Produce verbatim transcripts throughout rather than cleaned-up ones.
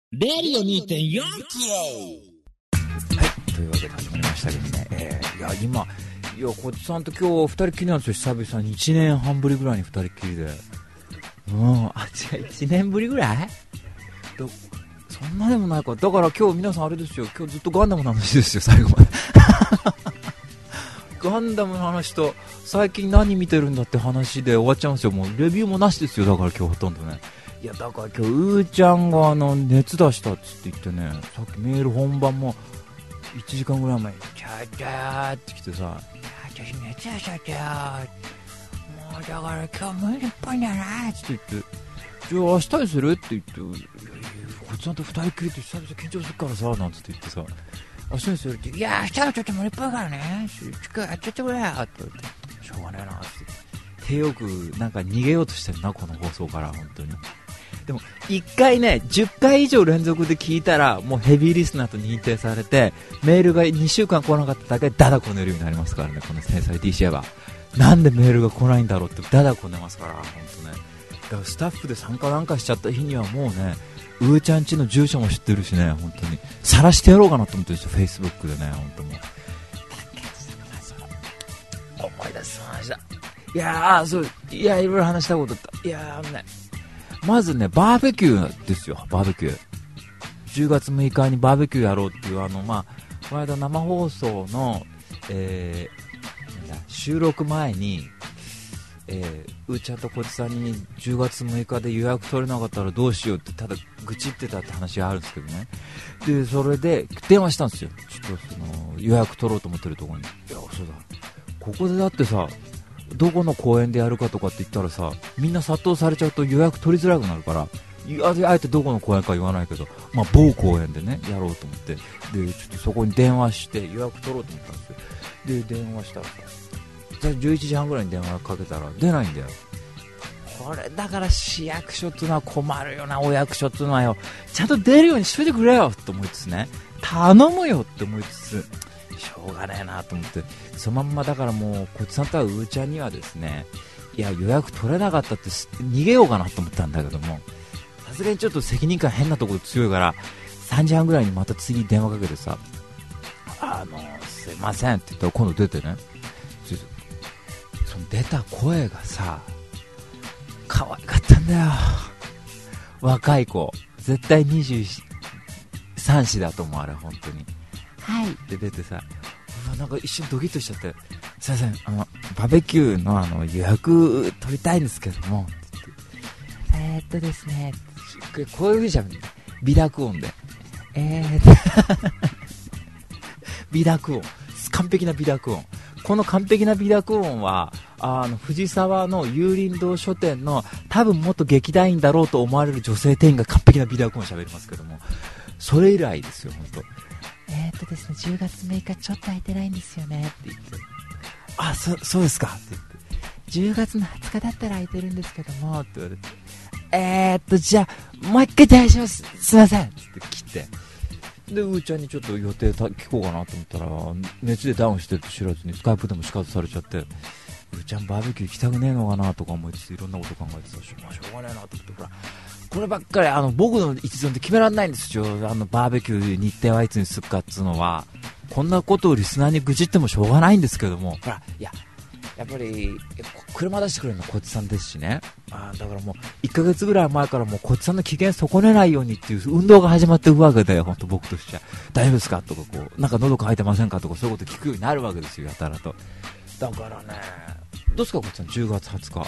レディオ にてんよん キロ。 はい、というわけで始まりましたけどね、えー、いや今いやこっちさんと今日ふたりきりなんですよ。久々にいちねんはんぶりぐらいにふたりきりで、うんあ違ういちねんぶりぐらいどそんなでもないか。だから今日皆さんあれですよ、今日ずっとガンダムの話ですよ最後までガンダムの話と最近何見てるんだって話で終わっちゃうんですよ。もうレビューもなしですよ。だから今日ほとんどね、いやだから今日うーちゃんがあの熱出したっつって言ってね、さっきメール本番もいちじかんぐらい前にチャーチャーって来てさ、私熱出しちゃったよ、もうだから今日無理っぽいんだなって言って、じゃあ明日にするって言って、いやいやこっちなんてふたりきりって久々緊張するからさなんつって言ってさ、明日にするって、いや明日はちょっと無理っぽいからね、近くやっちゃってくれよって言って、しょうがねえなって手よくなんか逃げようとしてるなこの放送から。本当にでもいっかいねじゅっかい以上連続で聞いたらもうヘビーリスナーと認定されて、メールがにしゅうかん来なかっただけでダダこねるようになりますからね。この天才 ディーシー はなんでメールが来ないんだろうってダダこねますから本当ね。だからスタッフで参加なんかしちゃった日にはもうね、うーちゃんちの住所も知ってるしね、本当に晒してやろうかなと思ってるんですよ、フェイスブックでね。本当もう思い出す話だ。いやーそういやいろいろ話したことあった。いやーね、まずねバーベキューですよ。バーベキューじゅうがつむいかにバーベキューやろうっていうあのまあこの間生放送の、えー、なんだ収録前に、えー、うーちゃんとこっちさんにじゅうがつむいかで予約取れなかったらどうしようってただ愚痴ってたって話があるんですけどね。でそれで電話したんですよ。ちょっとその予約取ろうと思ってるところに、いやそうだここでだってさどこの公園でやるかとかって言ったらさ、みんな殺到されちゃうと予約取りづらくなるから、あえてどこの公園か言わないけど、まあ、某公園でねやろうと思って、でちょっとそこに電話して予約取ろうと思ったんですよ。で電話したらさ、じゅういちじはんぐらいに電話かけたら出ないんだよ。これだから市役所っていうのは困るよな。お役所っていうのはよ、ちゃんと出るようにしといてくれよと思いつつね、頼むよって思いつつしょうがねえなと思って、そのまんまだからもうこっちさんとはうーちゃんにはですね、いや予約取れなかったって逃げようかなと思ったんだけども、さすがにちょっと責任感変なところ強いからさんじはんぐらいにまた次電話かけてさ、あのすいませんって言ったら今度出てね、その出た声がさ可愛かったんだよ。若い子絶対にじゅうさん子だと思うあれ本当に。はいって出てさ、なんか一瞬ドキッとしちゃって、すいませんあのバーベキュー の, あの予約取りたいんですけどもって言って、えー、っとですねこういう風じゃん微濁音で、えー、微濁音完璧な微濁音。この完璧な微濁音はあの藤沢の有林堂書店の多分元劇団員だろうと思われる女性店員が完璧な微濁音を喋りますけども、それ以来ですよ本当。えーっとですねじゅうがつむいかちょっと空いてないんですよねって言って、あ そ, そうですかって言って、じゅうがつのはつかだったら空いてるんですけどもって言われて、えーっとじゃあもう一回電話しますすいませんって切って、でうーちゃんにちょっと予定た聞こうかなと思ったら熱でダウンしてって知らずにスカイプでも仕方されちゃって、うーちゃんバーベキュー行きたくねえのかなとか思いつついろんなこと考えてさ、しょうがねえなと思って、ほらこればっかりあの僕の一存で決められないんですよ。あのバーベキュー日程はいつにするかっつうのは、こんなことをリスナーに愚痴ってもしょうがないんですけども、ほらいややっぱり車出してくれるのはこっちさんですしね、あだからもういっかげつぐらい前からもうこっちさんの機嫌損ねないようにっていう運動が始まっていくわけで、本当僕としては大丈夫ですかとかこうなんか喉乾いてませんかとかそういうこと聞くようになるわけですよ、やたらと。だからねどうですかこっちさんじゅうがつはつか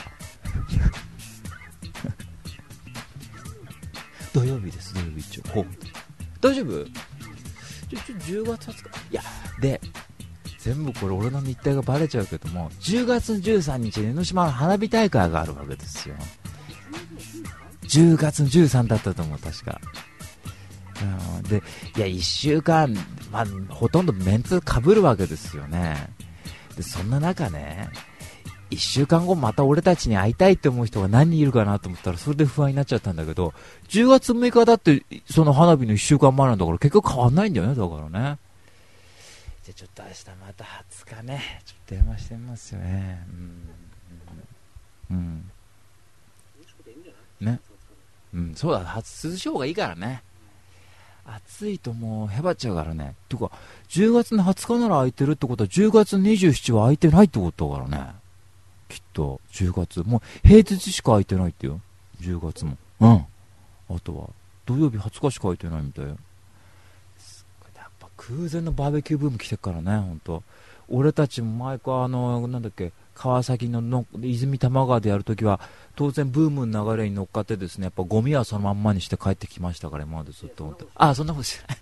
土曜日です。土曜日一応ほう大丈夫ちょちょじゅうがつはつかいやで全部これ俺の日程がバレちゃうけども、じゅうがつじゅうさんにち江ノ島の花火大会があるわけですよ。じゅうがつじゅうさんだったと思う確か、うん、でいやいっしゅうかん、まあ、ほとんどメンツかぶるわけですよね。でそんな中ねいっしゅうかんごまた俺たちに会いたいって思う人が何人いるかなと思ったらそれで不安になっちゃったんだけど、じゅうがつむいかだってその花火のいっしゅうかんまえなんだから結局変わんないんだよね。だからねじゃちょっと明日またはつかねちょっと電話してみますよね。うん、うん、ね、うん、そうだ涼しい方がいいからね。 暑いともうへばっちゃうからね。てかじゅうがつのはつかなら空いてるってことはじゅうがつにじゅうしちは空いてないってことだからね。きっとじゅうがつもう平日しか空いてないってよ、じゅうがつも。うん、あとは土曜日はつかしか空いてないみたいよ。やっぱ空前のバーベキューブーム来てるからね、ほんと。俺たちも毎回あのなんだっけ、川崎 の, の泉多摩川でやるときは当然ブームの流れに乗っかってですね、やっぱゴミはそのまんまにして帰ってきましたから、今までずっと思って。ああ、そんなことして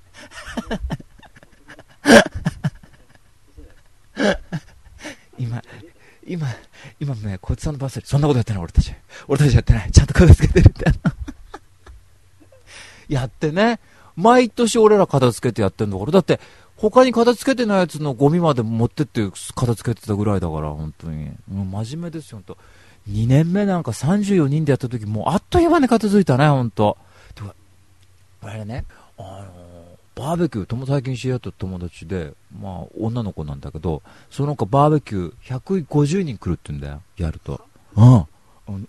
ない今今今ね、こいつさんのバスでそんなことやってない。俺たち俺たちやってない。ちゃんと片付けてるってやってね、毎年俺ら片付けてやってんだから。だって他に片付けてないやつのゴミまで持ってって片付けてたぐらいだから、本当にもう真面目ですよ。本当にねんめなんかさんじゅうよにんでやった時、もうあっという間に片付いたね、本当。てかあれね、あのー、バーベキュー、友最近知り合った友達で、まあ女の子なんだけど、その子バーベキューひゃくごじゅうにん来るって言うんだよ、やると。うん、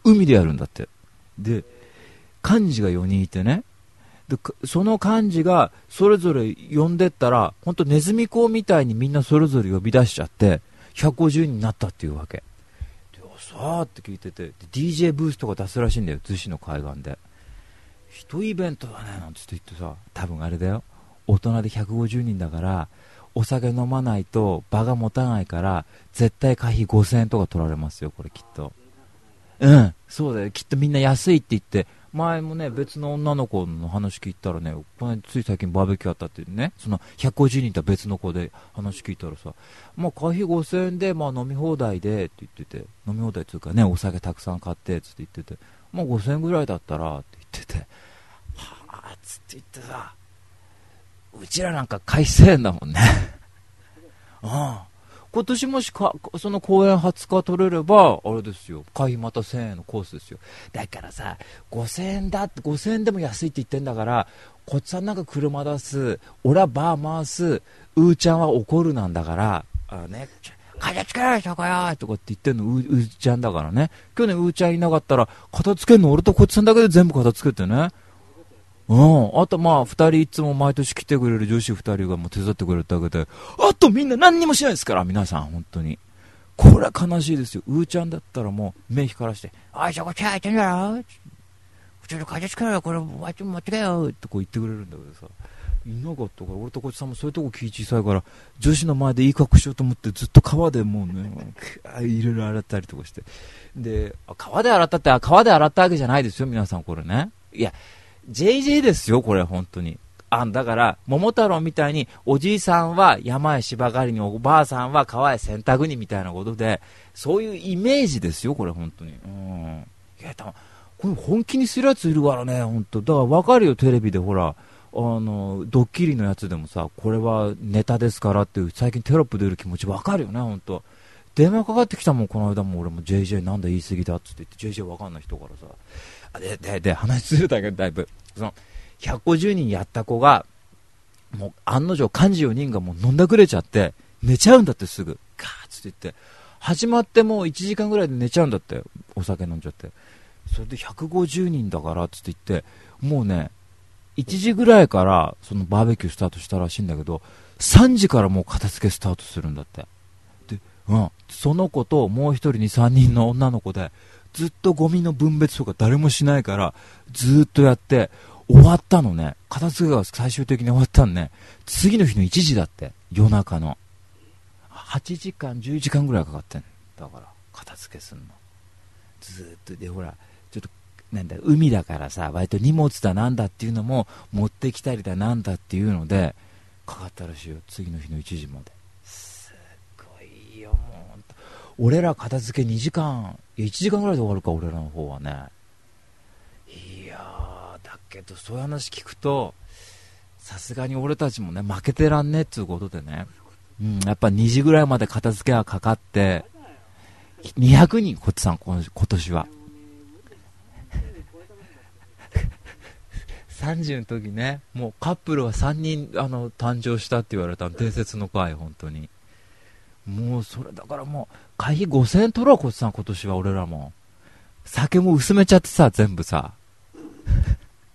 海でやるんだって。で幹事がよにんいてね、でその幹事がそれぞれ呼んでったら、ほんとネズミ講みたいにみんなそれぞれ呼び出しちゃってひゃくごじゅうにんになったっていうわけで、さーって聞いてて、で ディージェー ブースとか出すらしいんだよ、逗子の海岸で。一イベントだねなんて言ってさ、多分あれだよ、大人でひゃくごじゅうにんだからお酒飲まないと場が持たないから絶対会費ごせんえんとか取られますよ、これきっと。うん、そうだよ、きっとみんな安いって言って。前もね、別の女の子の話聞いたらね、このつい最近バーベキューあったってね、そのひゃくごじゅうにんとは別の子で話聞いたらさ、まあ会費ごせんえんで、まあ飲み放題でって言ってて、飲み放題っていうかね、お酒たくさん買ってつって言ってて、まあごせんえんぐらいだったらって言ってて、はぁつって言ってさ、うちらなんか買いせんだもんねああ、今年もしかその公演はつか取れればあれですよ、会費またせんえんのコースですよ。だからさ、ごせんえんだって、ごせんえんでも安いって言ってんだから、こっちさんなんか車出す、俺はバー回す、うーちゃんは怒るなんだから、あね、片付けない人かよとかって言ってんの う, うーちゃんだからね。去年うーちゃんいなかったら片付けんの俺とこっちさんだけで全部片付けてね。うん、あとまあふたりいつも毎年来てくれる女子ふたりがもう手伝ってくれるだけで、あとみんな何にもしないですから、皆さん本当にこれは悲しいですよ。うーちゃんだったらもう目光らして、おいそこチャーってんだろ、ちょっと片付けろよ、これ持ってけよってこう言ってくれるんだけどさ、いなかったから、俺とこっちさんもそういうとこ気小さいから女子の前でいい格好しようと思ってずっと川でもうねいろいろ洗ったりとかして、で川で洗ったって川で洗ったわけじゃないですよ皆さん、これね、いやジェイジェイ ですよこれ本当に。あだから桃太郎みたいにおじいさんは山へ芝刈りに、おばあさんは川へ洗濯にみたいなことで、そういうイメージですよこれ本当に。うん、いやこれ本気にするやついるからね本当。だから分かるよ、テレビでほらあのドッキリのやつでもさ、これはネタですからっていう最近テロップ出る気持ち分かるよね本当。電話かかってきたもんこの間も、俺も ジェイジェイ なんだ言い過ぎだっつって言って、 ジェイジェイ 分かんない人からさ、ででで話するだけどだいぶそのひゃくごじゅうにんやった子がもう案の定幹事よにんがもう飲んだくれちゃって寝ちゃうんだって、すぐガーッつって言って始まってもういちじかんぐらいで寝ちゃうんだって、お酒飲んじゃって。それでひゃくごじゅうにんだからっつって言って、もうねいちじぐらいからそのバーベキュースタートしたらしいんだけど、さんじからもう片付けスタートするんだって。で、うん、その子ともう一人にさんにんの女の子でずっとゴミの分別とか誰もしないからずっとやって終わったのね。片付けが最終的に終わったのね。次の日のいちじだって、夜中のはちじかんじゅうじかんぐらいかかってんだから片付けすんのずっと。でほらちょっとなんだ海だからさ、割と荷物だなんだっていうのも持ってきたりだなんだっていうのでかかったらしいよ、次の日のいちじまで。すごいよもう。俺ら片付けにじかん、いやいちじかんぐらいで終わるか俺らの方はね。いやーだけどそういう話聞くとさすがに俺たちもね負けてらんねえっつうことでね、うん、やっぱにじぐらいまで片付けがかかってにひゃくにんこっちさん今年はさんじゅうの時ね、もうカップルはさんにんあの誕生したって言われた伝説の回、本当にもうそれだからもう会費ごせんえん取ろうこっちさん今年は。俺らも酒も薄めちゃってさ全部さ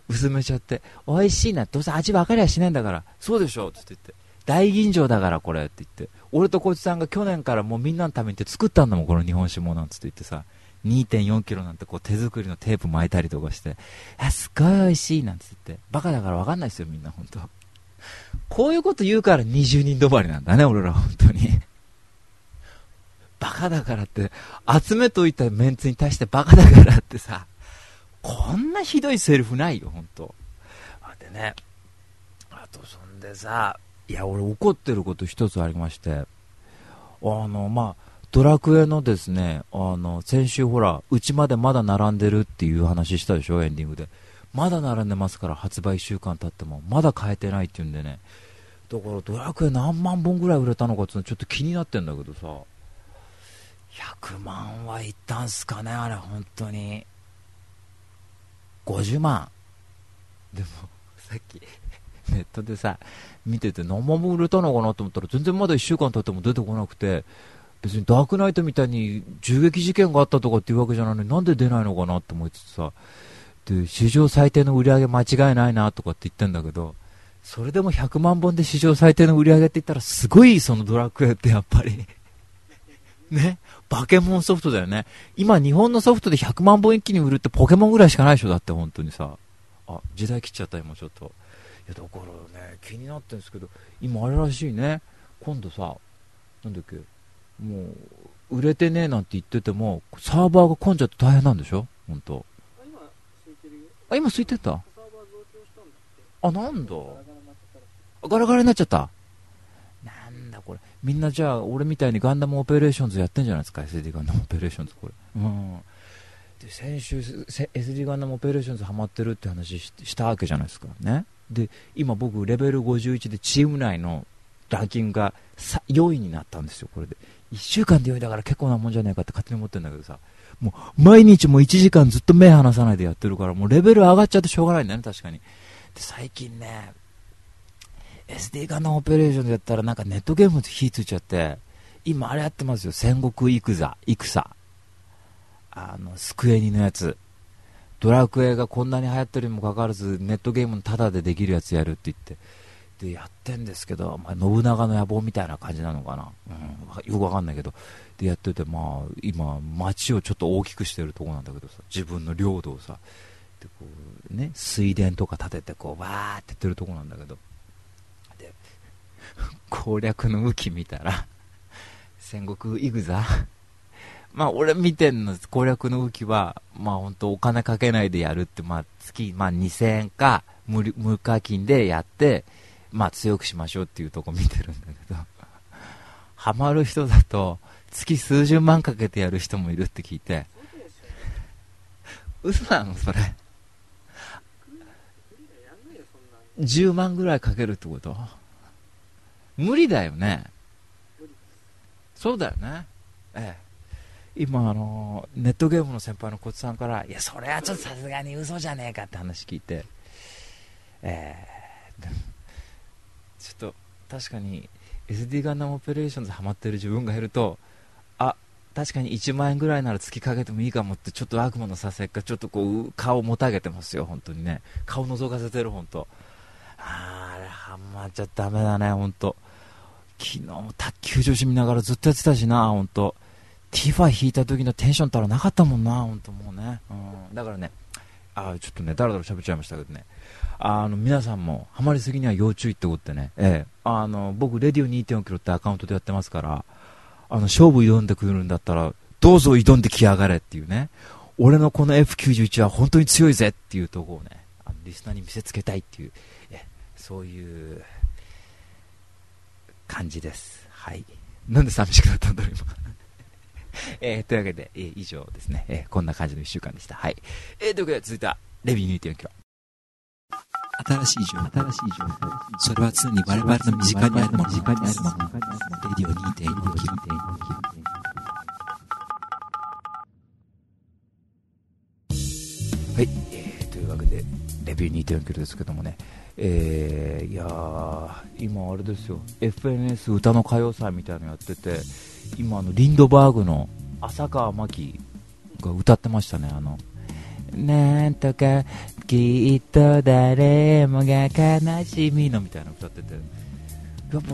薄めちゃって、美味しいな、どうせ味分かりゃしないんだから、そうでしょって言って、大吟醸だからこれって言って、俺とこいつさんが去年からもうみんなのためにって作ったんだもん、この日本酒もなんつって言ってさ、にてんよんキロなんてこう手作りのテープ巻いたりとかして、あ、すっごい美味しいなんつって、バカだから分かんないですよみんな本当。こういうこと言うからにじゅうにん止まりなんだね、俺ら本当に。バカだからって、集めといたメンツに対してバカだからってさ、こんなひどいセリフないよ、ほんと。でね、あとそんでさ、いや、俺怒ってること一つありまして、あの、まあ、ドラクエのですね、あの、先週ほら、うちまでまだ並んでるっていう話したでしょ、エンディングで。まだ並んでますから、発売いっしゅうかん経っても、まだ買えてないっていうんでね、だからドラクエ何万本ぐらい売れたのかっていうのちょっと気になってんだけどさ、ひゃくまんはいったんすかね、あれ、本当に。ごじゅうまん。でも、さっき、ネットでさ、見てて何万本売れたのかなと思ったら、全然まだいっしゅうかん経っても出てこなくて、別にダークナイトみたいに銃撃事件があったとかっていうわけじゃないのに、なんで出ないのかなって思いつつさ、で、史上最低の売り上げ間違いないなとかって言ってんだけど、それでもひゃくまんぼんで史上最低の売り上げって言ったら、すごいそのドラクエってやっぱり。ね、バケモンソフトだよね。今日本のソフトでひゃくまんぼん一気に売るってポケモンぐらいしかないでしょ、だって本当にさ。あ、時代切っちゃった今ちょっと。いやだからね、気になってるんですけど、今あれらしいね。今度さ、なんだっけ、もう売れてねえなんて言っててもサーバーが混んじゃって大変なんでしょ、本当。今空いてるよ。あ、今空いてた。サーバー増強したんだって。あ、なんだ。ガラガラになっちゃった。なんだこれ、みんなじゃあ俺みたいにガンダムオペレーションズやってんじゃないですか、 エスディー ガンダムオペレーションズこれ。うんで先週 エスディー ガンダムオペレーションズハマってるって話 し, したわけじゃないですかね。で今僕レベルごじゅういちでチーム内のランキングがよんいになったんですよ。これでいっしゅうかんでよんいだから結構なもんじゃねえかって勝手に思ってるんだけどさ、もう毎日もういちじかんずっと目離さないでやってるから、もうレベル上がっちゃってしょうがないんだよね、確かに。で最近ね エスディー ガンダムオペレーションでやったらなんかネットゲームで火ついちゃって、今あれやってますよ、戦国戦戦、あのスクエニのやつ。ドラクエがこんなに流行ってるにもかかわらずネットゲームのタダでできるやつやるって言ってでやってんですけど、まあ、信長の野望みたいな感じなのかな、うん、よくわかんないけど、でやってて、まあ今街をちょっと大きくしてるとこなんだけどさ、自分の領土をさでこうね、水田とか建ててこうわーってやってるとこなんだけど、で攻略の武器見たら戦国戦まあ俺見てんの攻略の武器はまあ本当お金かけないでやるって、まあ月まあにせんえんか 無, 無課金でやってまあ強くしましょうっていうとこ見てるんだけどハマる人だと月数十万かけてやる人もいるって聞いて、嘘なのそれ。じゅうまんぐらいかけるってこと？無理だよね。そうだよね。ええ。今あのネットゲームの先輩のコツさんからいやそれはちょっとさすがに嘘じゃねえかって話聞いて、えー、ちょっと確かに エスディー ガンダムオペレーションズハマってる自分がいると、あ確かにいちまんえんぐらいなら月かけてもいいかもってちょっと悪魔のさせっかちょっとこう顔もたげてますよ本当にね。顔覗かせてる本当。あーあれハマっちゃダメだね本当。昨日も卓球女子見ながらずっとやってたしな本当。ティファ引いた時のテンションたらなかったもんな、本当もうね、うん、だからね、あちょっとね、だらだら喋っちゃいましたけどね、あの皆さんもハマりすぎには要注意ってことでね、ええ、あの僕、レディオ にてんよんキロってアカウントでやってますから、あの勝負挑んでくるんだったら、どうぞ挑んできやがれっていうね、俺のこの エフきゅうじゅういち は本当に強いぜっていうところをね、あのリスナーに見せつけたいっていう、えそういう感じです。はい。なんで寂しくなったんだろう今。えー、というわけで、えー、以上ですね、えー、こんな感じのいっしゅうかんでした。はい。えー、というわけで続いてはレビュー にてんよんキロ。 新しい情報、新しい情報。それは常に我々の身近にあるもの、身近にあるもの。レディオ にてんよんキロ。 はい、えー、というわけでレビュー にてんよんキロですけどもね、えー、いやー今あれですよ、 エフエヌエス 歌の歌謡祭みたいなのやってて、今あのリンドバーグの浅川真紀が歌ってましたね。あのなんとかきっと誰もが悲しみのみたいなの歌ってて、やっぱ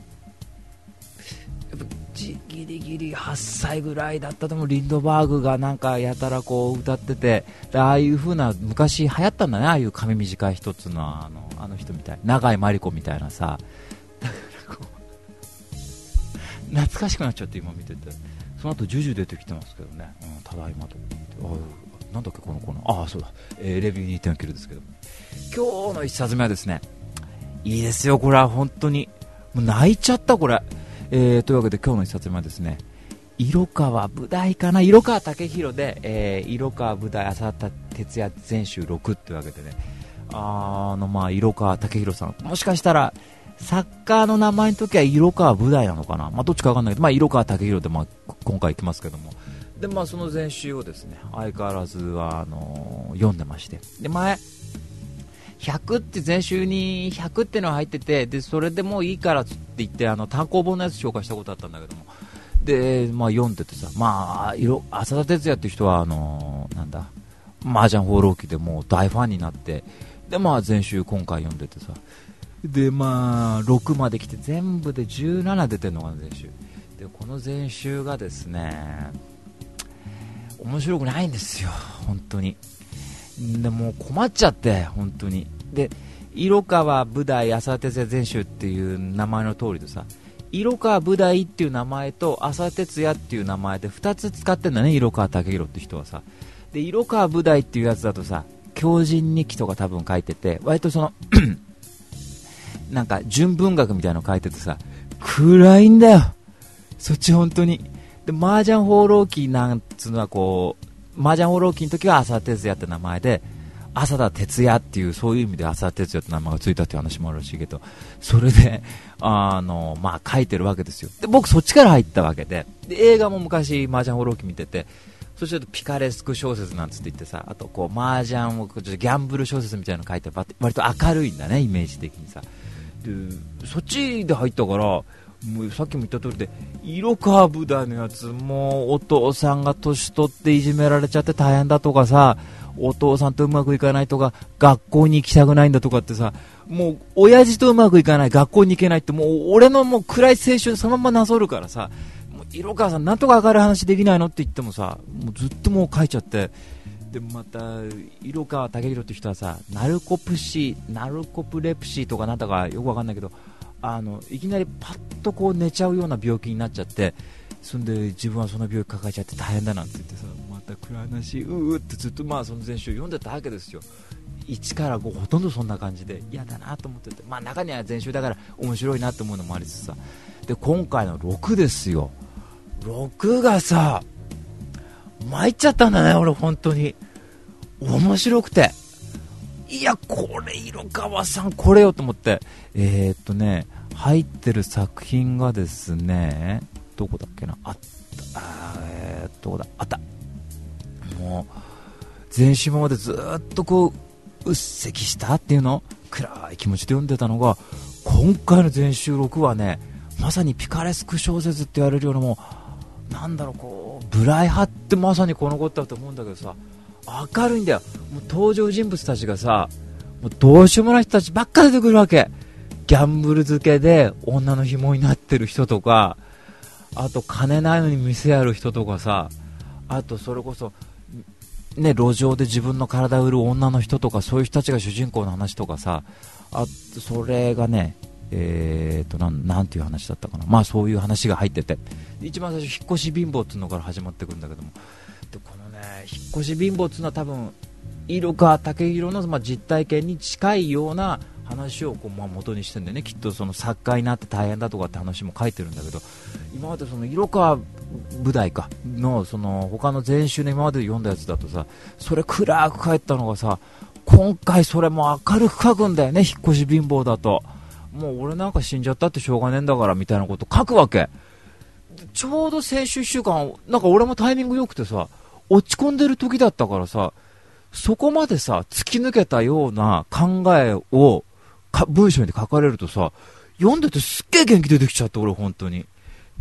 ギリギリはっさいぐらいだったともリンドバーグがなんかやたらこう歌ってて、ああいう風な昔流行ったんだね、ああいう髪短い人っつうのは、あの、あの人みたい、長井真理子みたいなさ、だからこう懐かしくなっちゃって今見てて、その後ジュジュ出てきてますけどね、うん、ただいまと思って、あ、なんだっけこのコーナー、ああそうだ、えー、レビュー にてんきゅう ですけど、今日の一冊目はですね、いいですよこれは本当に、もう泣いちゃったこれ。えー、というわけで今日の一冊目はですね、色川武大かな、色川武弘で、えー、色川武大浅田哲也全集ろくというわけでね、あのまあ色川武弘さん、もしかしたら作家の名前の時は色川武大なのかな、まあ、どっちかわかんないけど、まあ、色川武弘で、まあ、今回行きますけども、で、まあ、その全集をですね相変わらずはあのー、読んでまして、で前ひゃくって全集にひゃくってのが入ってて、でそれでもういいからって言ってあの単行本のやつ紹介したことあったんだけども、で、まあ、読んでてさ、まあ、色浅田哲也っていう人はあのー、なんだ麻雀放浪記でもう大ファンになって、で、まあ、全集今回読んでてさ、で、まあ、ろくまで来て全部でじゅうなな出てるのかな全集で、この全集がですね面白くないんですよ本当に。でもう困っちゃって本当に。で、色川武大浅田哲也全集っていう名前の通りでさ、色川武大っていう名前と浅田哲也っていう名前でふたつ使ってんだね、色川武弘って人はさ。で、色川武大っていうやつだとさ、狂人日記とか多分書いてて、割とそのなんか純文学みたいなの書いててさ、暗いんだよそっち本当に。で、麻雀放浪記なんつうのはこう、麻雀放浪記の時は浅田哲也って名前で、浅田哲也っていうそういう意味で浅田哲也って名前がついたっていう話もあるらしいけど、それであのまあ書いてるわけですよ。で、僕そっちから入ったわけで、で映画も昔麻雀放浪記見てて、そしてピカレスク小説なんつって言ってさ、あとこう麻雀をギャンブル小説みたいなの書いて割と明るいんだねイメージ的にさ。でそっちで入ったから、もうさっきも言った通りで、色川武大のやつもうお父さんが年取っていじめられちゃって大変だとかさ、お父さんとうまくいかないとか、学校に行きたくないんだとかってさ、もう親父とうまくいかない、学校に行けないって、もう俺のもう暗い青春そのままなぞるからさ、もう色川さんなんとか明るい話できないのって言ってもさ、もうずっともう書いちゃって、でまた色川武弘って人はさ、ナルコプシーナルコプレプシーとかなんだかよくわかんないけど、あのいきなりパッとこう寝ちゃうような病気になっちゃって、そんで自分はその病気抱えちゃって大変だなんて言ってさ、また暗い話うーってずっとまあその全集読んでたわけですよ。いちからごほとんどそんな感じで嫌だなと思ってて、まあ中には全集だから面白いなと思うのもありつつさ、で今回のろくですよ。ろくがさ参っちゃったんだね俺本当に。面白くて、いやこれ色川さんこれよと思って、えー、っとね入ってる作品がですね、どこだっけな、あった、あー、えー、どこだ、あった、もう全集までずっとこううっせきしたっていうの暗い気持ちで読んでたのが、今回の全集ろくはね、まさにピカレスク小説って言われるような、もうなんだろう、こうブライ派ってまさにこのことだと思うんだけどさ、明るいんだよ。もう登場人物たちがさ、もうどうしようもない人たちばっか出てくるわけ。ギャンブル漬けで女の紐になってる人とか、あと金ないのに店やる人とかさ、あとそれこそね路上で自分の体を売る女の人とか、そういう人たちが主人公の話とかさ、あとそれがね、えーとなん、なんていう話だったかな、まあそういう話が入ってて、一番最初引っ越し貧乏っていうのから始まってくるんだけども、でこのね引っ越し貧乏っていうのは多分色川武弘の、まあ、実体験に近いような話をこう、まあ、元にしてるんだよね。きっとその作家になって大変だとかって話も書いてるんだけど、今までその色川武大かのその他の全集の今まで読んだやつだとさ、それ暗く書いてたのがさ、今回それも明るく書くんだよね。引っ越し貧乏だと、もう俺なんか死んじゃったってしょうがねえんだからみたいなこと書くわけ。ちょうど先週いっしゅうかんなんか俺もタイミング良くてさ、落ち込んでる時だったからさ、そこまでさ突き抜けたような考えをか文章に書かれるとさ、読んでてすっげえ元気出てきちゃって、俺本当に。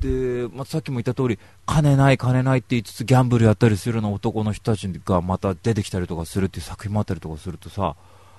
で、まあ、さっきも言った通り金ない金ないって言いつつギャンブルやったりするような男の人たちがまた出てきたりとかするっていう作品もあったりとかするとさ、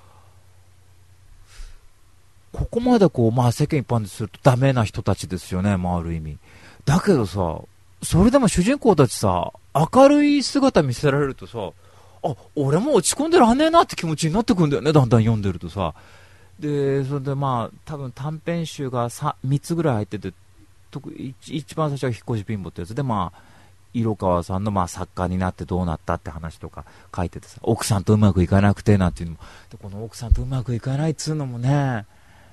ここまでこう、まあ、世間一般でするとダメな人たちですよね、まあ、ある意味だけどさ、それでも主人公たちさ明るい姿見せられるとさ、あ、俺も落ち込んでらんねえなって気持ちになってくんだよね、だんだん読んでるとさ。でそれでまあ多分短編集が 3, 3つぐらい入ってて、特一一番最初は引っ越し貧乏ってやつで、まあ色川さんのまあ作家になってどうなったって話とか書いててさ、奥さんとうまくいかなくてなんていうのも、でこの奥さんとうまくいかないっつうのもね、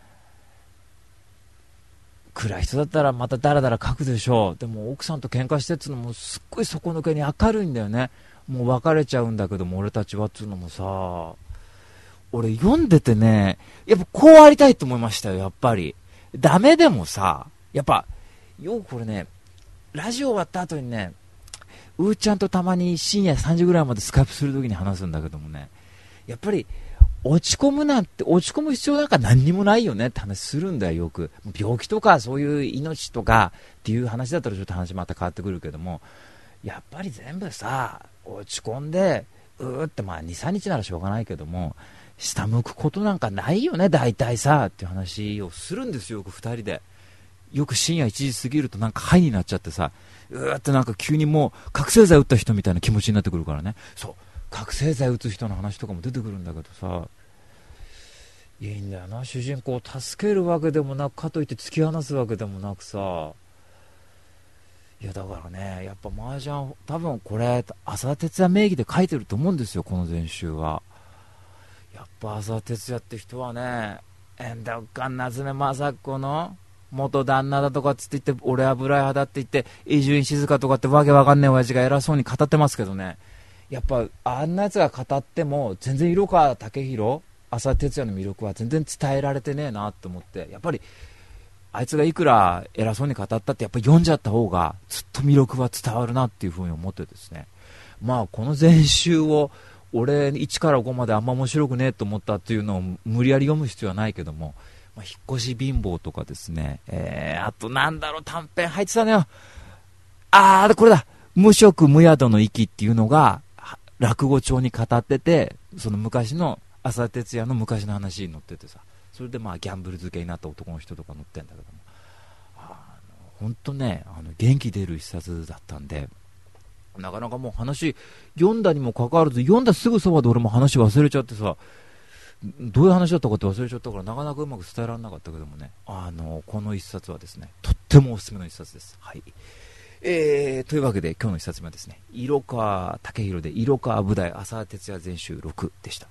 暗い人だったらまたダラダラ書くでしょう。でも奥さんと喧嘩してっつうのもすっごい底抜けに明るいんだよね。もう別れちゃうんだけども俺たちはっつうのもさ、俺読んでてね、やっぱこうありたいと思いましたよ。やっぱりダメでもさ、やっぱよくこれね、ラジオ終わった後にね、うーちゃんとたまに深夜さんじぐらいまでスカイプするときに話すんだけどもね、やっぱり落ち込むなんて、落ち込む必要なんか何にもないよねって話するんだよ、よく。病気とかそういう命とかっていう話だったらちょっと話また変わってくるけども、やっぱり全部さ、落ち込んでうーって、まあ にさんにちならしょうがないけども下向くことなんかないよね大体さっていう話をするんですよ、よくふたりで。よく深夜いちじ過ぎるとなんかハイになっちゃってさ、うーってなんか急にもう覚醒剤打った人みたいな気持ちになってくるからね。そう、覚醒剤打つ人の話とかも出てくるんだけどさ、いいんだよな、主人公を助けるわけでもなく、かといって突き放すわけでもなくさ。いやだからね、やっぱ麻雀多分これ浅田哲也名義で書いてると思うんですよ、この全集は。やっぱ浅田哲也って人はね、円楽夏目雅子の元旦那だとかっつって言って、俺は無頼派だって言って伊集院静香とかってわけわかんねえ親父が偉そうに語ってますけどね、やっぱあんなやつが語っても全然色川武弘、浅田哲也の魅力は全然伝えられてねえなと思って、やっぱりあいつがいくら偉そうに語ったってやっぱり読んじゃった方がずっと魅力は伝わるなっていうふうに思ってですね、まあこの全集を俺いちからごまであんま面白くねえと思ったっていうのを無理やり読む必要はないけども、まあ、引っ越し貧乏とかですね、えー、あとなんだろう、短編入ってたのよ。あーこれだ、無職無宿の息っていうのが落語帳に語ってて、その昔の浅田哲也の昔の話に載っててさ、それでまあギャンブル漬けになった男の人とか載ってんだけども、本当ね、あの元気出る一冊だったんで、なかなかもう話読んだにもかかわらず、読んだすぐそばで俺も話忘れちゃってさ、どういう話だったかって忘れちゃったからなかなかうまく伝えられなかったけどもね、あのこの一冊はですね、とってもおすすめの一冊です。はい、えー、というわけで今日の一冊目はですね、色川武弘で色川舞台浅田哲也全集ろくでした。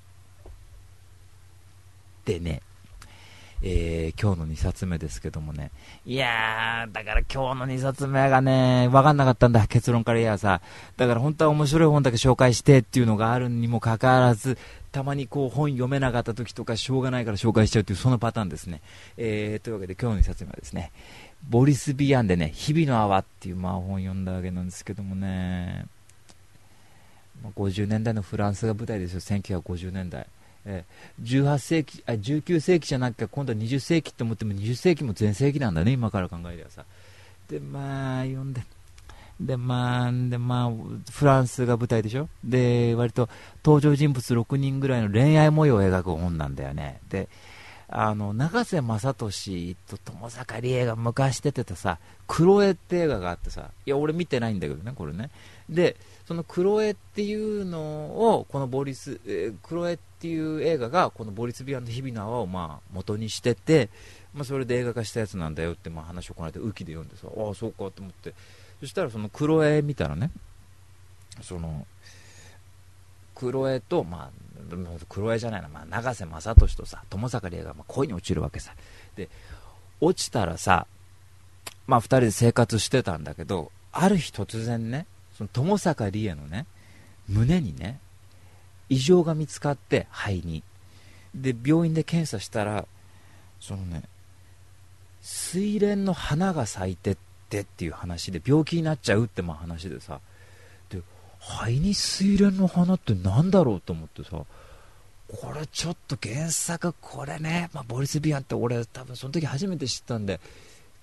でね、えー、今日のにさつめですけどもね、いやーだから今日のにさつめがね分かんなかったんだ、結論から言えばさ。だから本当は面白い本だけ紹介してっていうのがあるにもかかわらず、たまにこう本読めなかった時とかしょうがないから紹介しちゃうっていうそのパターンですね。えー、というわけで今日のにさつめはですね、ボリス・ビアンでね、日々の泡っていうまあ本読んだわけなんですけどもね、ごじゅうねんだいのフランスが舞台ですよ。せんきゅうひゃくごじゅうねんだい、えー、じゅうはっせいき、あじゅうきゅうせいきじゃなきゃ今度はにじゅっせいきって思ってもにじゅっせいきも全盛期なんだね、今から考えればさ。でまあ読んで、でまあでまあフランスが舞台でしょ。で割と登場人物ろくにんぐらいの恋愛模様を描く本なんだよね。であの永瀬正敏と友坂理恵が昔出てたさ、クロエって映画があってさ、いや俺見てないんだけどねこれね。でそのクロエっていうのをこのボリス、えー、クロエっていう映画がこのボリス・ビアンの日々の泡をまあ元にしてて、まあ、それで映画化したやつなんだよってまあ話をこの間ウキで読んでさ、ああそうかと思って、そしたらそのクロエ見たらね、そのクロエと、まあ、クロエじゃないな、まあ、永瀬正敏とさ友坂理恵がまあ恋に落ちるわけさ。で落ちたらさ、まあふたりで生活してたんだけど、ある日突然ね、その友坂理恵のね胸にね異常が見つかって、肺に。で病院で検査したら、そのね睡蓮の花が咲いてってっていう話で病気になっちゃうってまあ話でさ、で肺に睡蓮の花ってなんだろうと思ってさ、これちょっと原作これね、まあ、ボリス・ビアンって俺多分その時初めて知ったんで、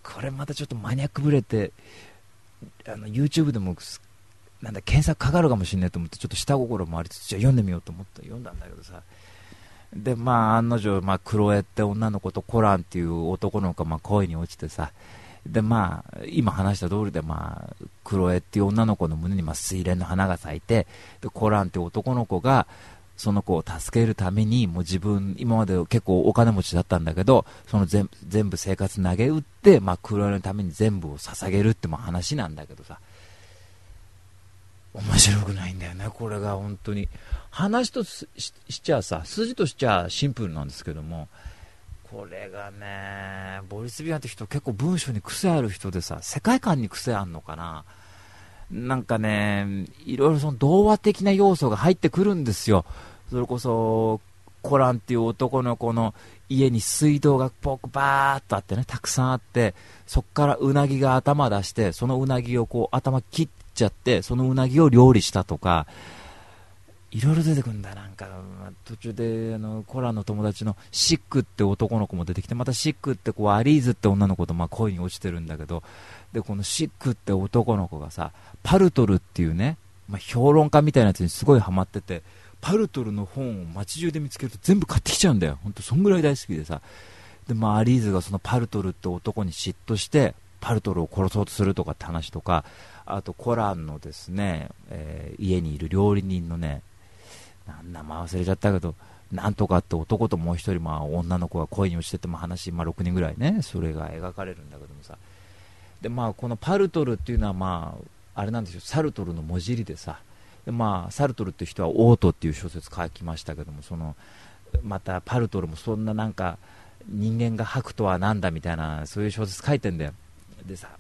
これまたちょっとマニアックぶれて、あの YouTube でもなんだ検索かかるかもしれないと思って、ちょっと下心もありつつ、じゃあ読んでみようと思って読んだんだけどさ、でまあ案の定、まあ、クロエって女の子とコランっていう男の子がまあ恋に落ちてさ、でまあ今話した通りで、まあクロエっていう女の子の胸にまあ水蓮の花が咲いて、でコランっていう男の子がその子を助けるために、もう自分今まで結構お金持ちだったんだけど、その全全部生活投げ打って、まあ、クロエのために全部を捧げるっても話なんだけどさ、面白くないんだよねこれが。本当に話と し, しちゃさ筋としちゃシンプルなんですけども、これがね、ボリス・ビアンって人結構文章に癖ある人でさ、世界観に癖あんのかな、なんかね、いろいろその童話的な要素が入ってくるんですよ。それこそコランっていう男の子の家に水道がポクバーっとあってね、たくさんあって、そこからウナギが頭出して、そのウナギをこう頭切っちゃって、そのウナギを料理したとか、いろいろ出てくるんだ。なんか途中であのコランの友達のシックって男の子も出てきて、またシックってこうアリーズって女の子とまあ恋に落ちてるんだけど、でこのシックって男の子がさ、パルトルっていうね、まあ、評論家みたいなやつにすごいハマってて、パルトルの本を街中で見つけると全部買ってきちゃうんだよ。ほんとそんぐらい大好きでさ、で、まあ、アリーズがそのパルトルって男に嫉妬してパルトルを殺そうとするとかって話とか、あとコランのですね、えー、家にいる料理人のね、名前忘れちゃったけど、なんとかって男ともう一人、まあ、女の子が恋に落ちてて、まあ、話、まあ、ろくにんぐらいね、それが描かれるんだけどもさ、で、まあ、このパルトルっていうのは、まあ、あれなんですよ、サルトルの文字入りでさ、で、まあ、サルトルっていう人はオートっていう小説書きましたけども、そのまたパルトルもそんななんか人間が吐くとはなんだみたいな、そういう小説書いてんだよ。でさ、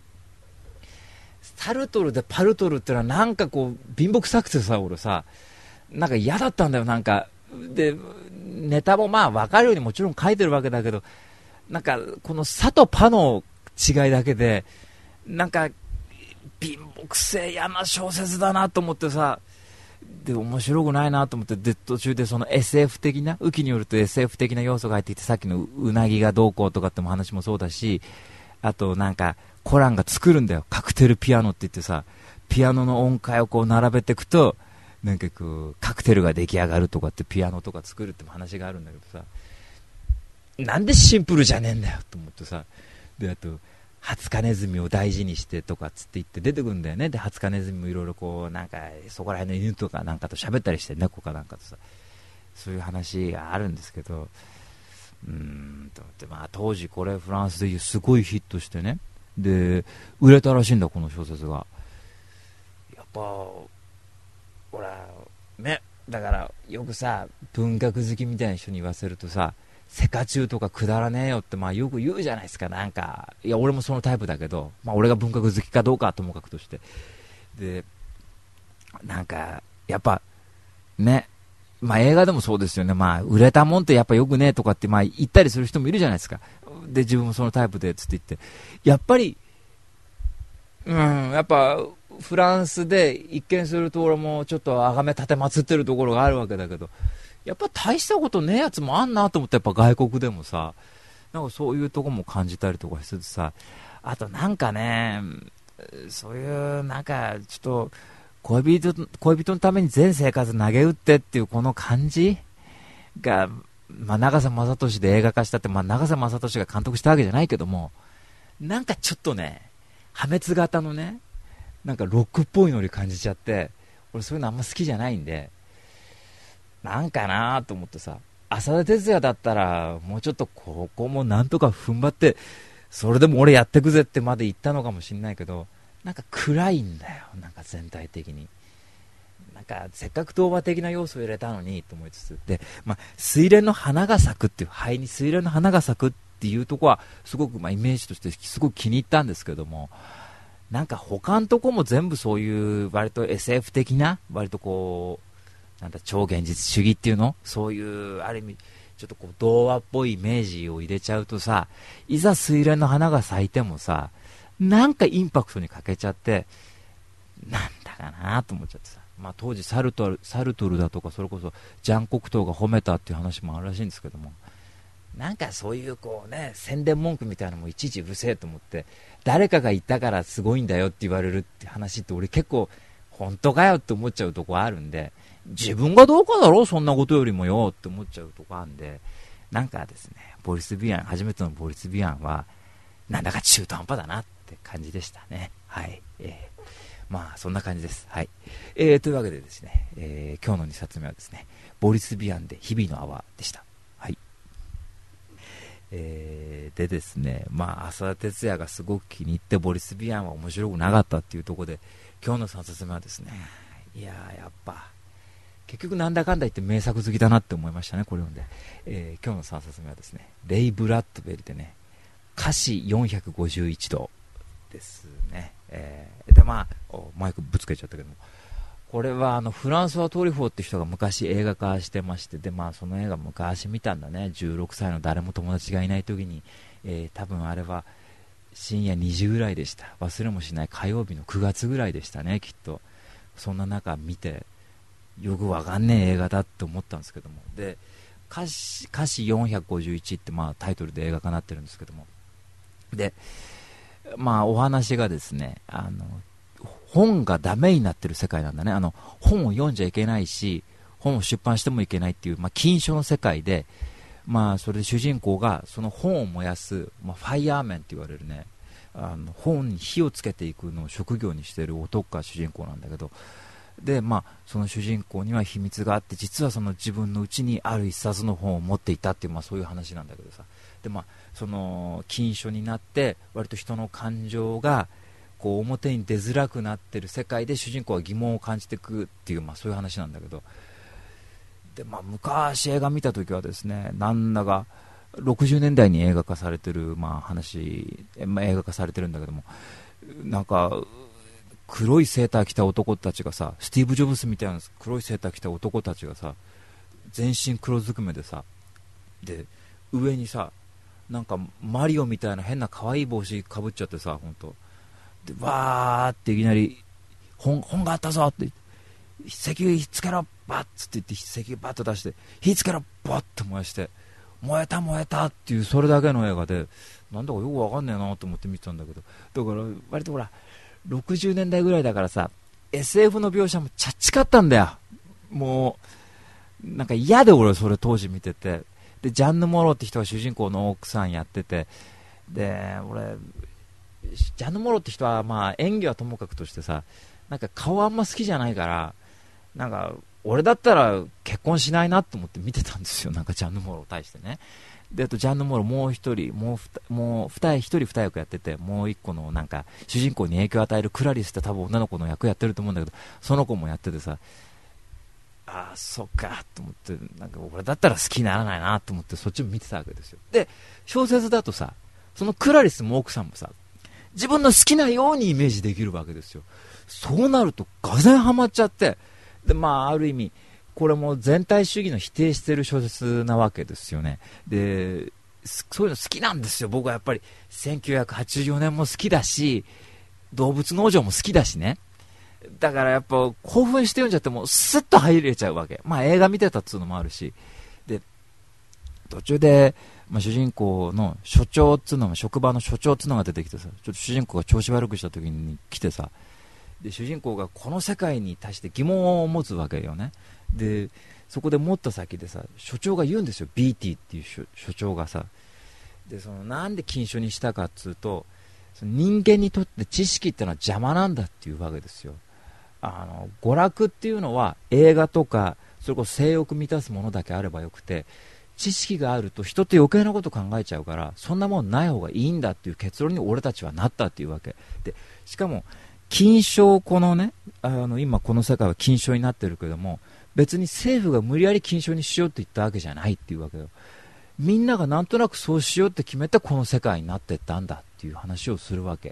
サルトルでパルトルってのはなんかこう貧乏くさくてさ、俺さ、なんか嫌だったんだよ。なんかでネタもまあ分かるようにもちろん書いてるわけだけど、なんかこのサとパの違いだけでなんか貧乏くせえ嫌な小説だなと思ってさ、で面白くないなと思って、で途中でその エスエフ 的な、雨季によると エスエフ 的な要素が入ってきて、さっきのうなぎがどうこうとかっても話もそうだし、あとなんかコランが作るんだよ、カクテルピアノって言ってさ、ピアノの音階をこう並べていくとなんかこうカクテルが出来上がるとかって、ピアノとか作るって話があるんだけどさ、なんでシンプルじゃねえんだよと思ってさ、であとハツカネズミを大事にしてとかつって言って出てくるんだよね。でハツカネズミもいろいろこうなんかそこら辺の犬とかなんかと喋ったりして、猫かなんかとさ、そういう話があるんですけど、うーんと思って、まあ当時これフランスですごいヒットしてね、で売れたらしいんだこの小説が。やっぱほらね、だからよくさ、文学好きみたいな人に言わせるとさ、セカチュウとかくだらねえよってまあよく言うじゃないですか。なんかいや俺もそのタイプだけど、まあ俺が文学好きかどうかはともかくとして、でなんかやっぱね、まあ映画でもそうですよね。まあ売れたもんってやっぱよくねえとかってまあ言ったりする人もいるじゃないですか。で自分もそのタイプでつって言って、やっぱりうんやっぱフランスで一見すると俺もちょっとあがめ立てまつってるところがあるわけだけど、やっぱ大したことねえやつもあんなと思って、やっぱ外国でもさ、なんかそういうとこも感じたりとかしててさ、あとなんかね、そういうなんかちょっと恋人恋人のために全生活投げ打ってっていうこの感じが、まあ、長瀬正敏で映画化したって、まあ、長瀬正敏が監督したわけじゃないけども、なんかちょっとね破滅型のね、なんかロックっぽいノリ感じちゃって、俺そういうのあんま好きじゃないんで、なんかなと思ってさ、浅田哲也だったらもうちょっとここもなんとか踏ん張って、それでも俺やってくぜってまで言ったのかもしれないけど、なんか暗いんだよ、なんか全体的に。なんかせっかく童話的な要素を入れたのにと思いつつで、まあ、睡蓮の花が咲くっていう、肺に睡蓮の花が咲くっていうところはすごくまあイメージとしてすごく気に入ったんですけども、なんか他のとこも全部そういう割と エスエフ 的な、割とこうなんだ超現実主義っていうの、そういうある意味ちょっとこう童話っぽいイメージを入れちゃうとさ、いざ睡蓮の花が咲いてもさ、なんかインパクトに欠けちゃって、なんだかなと思っちゃってさ、まあ、当時サルトル、サルトルだとかそれこそジャン・コクトーが褒めたっていう話もあるらしいんですけども、 なんかそういうこうね宣伝文句みたいなのもいちいちうるせえと思って、誰かが言ったからすごいんだよって言われるって話って俺結構本当かよって思っちゃうとこあるんで、自分がどうかだろうそんなことよりもよって思っちゃうとこあるんで、なんかですねボリス・ビアン、初めてのボリス・ビアンはなんだか中途半端だなって感じでしたね。はい、えー、まあそんな感じです。はい、えー、というわけでですね、えー、今日のにさつめはですねボリス・ビアンで日々の泡でした。はい、えー、でですね、まあ浅田哲也がすごく気に入ってボリス・ビアンは面白くなかったっていうところで、今日のさんさつめはですね、いやーやっぱ結局なんだかんだ言って名作好きだなって思いましたね、これ読んで。えー、今日のさんさつめはですねレイ・ブラッドベリでね歌詞よんひゃくごじゅういちどですね。えー、でまあマイクぶつけちゃったけども、これはあのフランソワ・トリフォーって人が昔映画化してまして、でまあその映画昔見たんだね、じゅうろくさいの誰も友達がいない時に、えー、多分あれは深夜にじぐらいでした。忘れもしない火曜日のくがつぐらいでしたね、きっと。そんな中見てよくわかんねえ映画だって思ったんですけども、で歌詞、歌詞よんひゃくごじゅういちってまあタイトルで映画化になってるんですけども、でまあお話がですね、あの本がダメになってる世界なんだね。あの本を読んじゃいけないし本を出版してもいけないっていう、まあ、禁書の世界で、まあそれで主人公がその本を燃やす、まあ、ファイヤーメンって言われるね、あの本に火をつけていくのを職業にしている男が主人公なんだけど、でまあその主人公には秘密があって、実はその自分のうちにある一冊の本を持っていたっていう、まあそういう話なんだけどさ、でまあその禁書になって割と人の感情がこう表に出づらくなってる世界で主人公は疑問を感じていくっていう、まあそういう話なんだけど、でまあ昔映画見た時はですね、なんだかろくじゅうねんだいに映画化されてる、まあ話、まあ、映画化されてるんだけども、なんか黒いセーター着た男たちがさ、スティーブ・ジョブスみたいな黒いセーター着た男たちがさ、全身黒ずくめでさ、で上にさなんかマリオみたいな変な可愛い帽子かぶっちゃってさ、本当でわーっていきなり 本, 本があったぞって石油火つけろバッつって言って石油バッと出して火つけろバッと燃やして燃えた燃えたっていう、それだけの映画でなんだかよくわかんねえなと思って見てたんだけど、だから割とほらろくじゅうねんだいぐらいだからさ エスエフ の描写もチャッチかったんだよ。もうなんか嫌で俺それ当時見てて、でジャンヌ・モローって人が主人公の奥さんやってて、で俺ジャンヌ・モローって人はまあ演技はともかくとしてさ、なんか顔あんま好きじゃないから、なんか俺だったら結婚しないなと思って見てたんですよ、なんかジャンヌ・モローに対してね。であとジャンヌ・モローもう一人もうふたもう二重一人二役やってて、もう一個のなんか主人公に影響を与えるクラリスって多分女の子の役やってると思うんだけど、その子もやっててさ、ああそっかと思って、なんか俺だったら好きにならないなと思ってそっちも見てたわけですよ。で小説だとさ、そのクラリスも奥さんもさ自分の好きなようにイメージできるわけですよ。そうなるとがぜんハマっちゃって、でまあある意味これも全体主義の否定している小説なわけですよね。でそういうの好きなんですよ僕は。やっぱりせんきゅうひゃくはちじゅうよねんも好きだし、動物農場も好きだしね。だからやっぱ興奮して読んじゃってもスッと入れちゃうわけ。まあ映画見てたっつうのもあるし、で途中で、まあ、主人公の所長っつうのが職場の所長っつうのが出てきてさ、ちょっと主人公が調子悪くした時に来てさ、で主人公がこの世界に対して疑問を持つわけよね。でそこでもっと先でさ所長が言うんですよ、ビーティーっていう所, 所長がさ、でそのなんで禁書にしたかっつうと、その人間にとって知識ってのは邪魔なんだっていうわけですよ。あの娯楽っていうのは映画とかそれこそ性欲満たすものだけあればよくて、知識があると人って余計なこと考えちゃうから、そんなもんない方がいいんだっていう結論に俺たちはなったっていうわけで、しかも禁書、このねあの今この世界は禁書になってるけども、別に政府が無理やり禁書にしようって言ったわけじゃないっていうわけよ。みんながなんとなくそうしようって決めてこの世界になってったんだっていう話をするわけ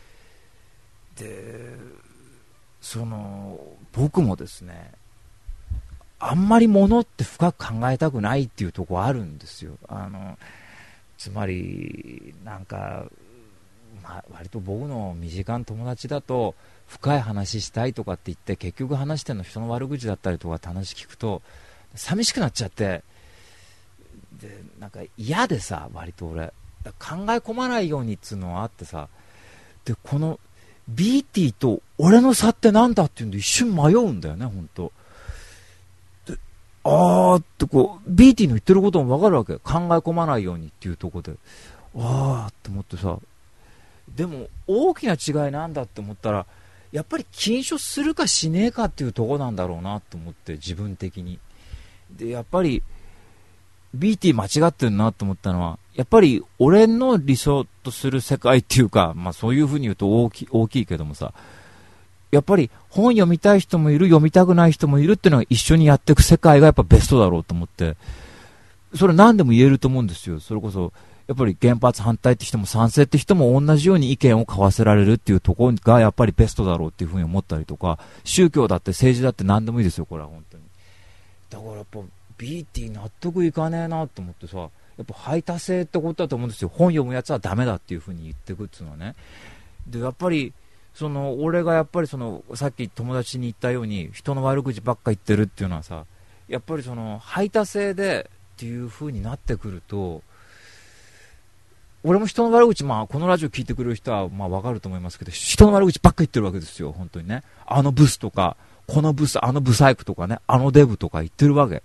で、その僕もですねあんまり物って深く考えたくないっていうところあるんですよ。あのつまりなんか、まあ、割と僕の身近な友達だと深い話したいとかって言って結局話してるの人の悪口だったりとかって話聞くと寂しくなっちゃって、 でなんか嫌でさ、割と俺考え込まないようにっつうのはあってさ、でこのビーティーと俺の差ってなんだっていうんで一瞬迷うんだよね、ほんと。で、あーってこう、ビーティーの言ってることもわかるわけ。考え込まないようにっていうところで、あーって思ってさ、でも大きな違いなんだって思ったら、やっぱり禁書するかしねえかっていうところなんだろうなと思って、自分的に。で、やっぱり、ビーティー 間違ってるなと思ったのは、やっぱり俺の理想とする世界っていうか、まあそういう風に言うと大き、大きいけどもさ、やっぱり本読みたい人もいる、読みたくない人もいるっていうのが一緒にやっていく世界がやっぱベストだろうと思って、それ何でも言えると思うんですよ。それこそ、やっぱり原発反対って人も賛成って人も同じように意見を交わせられるっていうところがやっぱりベストだろうっていう風に思ったりとか、宗教だって政治だって何でもいいですよ、これは本当に。だからやっぱ、ビーティー 納得いかねえなと思ってさ、やっぱ排他性ってことだと思うんですよ。本読むやつはダメだっていう風に言ってくっていうのはね。でやっぱりその俺がやっぱりそのさっき友達に言ったように人の悪口ばっか言ってるっていうのはさ、やっぱりその排他性でっていう風になってくると、俺も人の悪口、まあこのラジオ聞いてくれる人はまあわかると思いますけど、人の悪口ばっか言ってるわけですよ、本当にね。あのブスとかこのブス、あのブサイクとかね、あのデブとか言ってるわけ。